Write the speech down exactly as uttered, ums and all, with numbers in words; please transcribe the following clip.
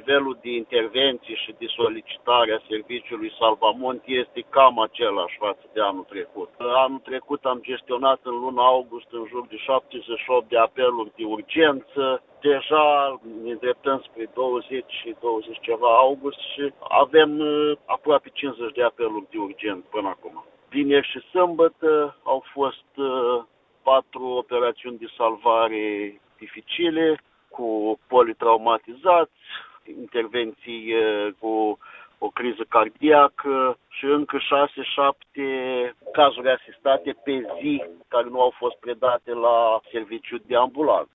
nivelul de intervenții și de solicitare a serviciului Salvamont este cam același față de anul trecut. Anul trecut am gestionat în luna august în jur de șaptezeci și opt de apeluri de urgență. Deja ne îndreptăm spre douăzeci și douăzeci ceva august și avem aproape cincizeci de apeluri de urgență până acum. Vineri și sâmbătă au fost patru operațiuni de salvare dificile, cu politraumatizați, intervenții cu o criză cardiacă și încă șase șapte cazuri asistate pe zi care nu au fost predate la serviciul de ambulanță.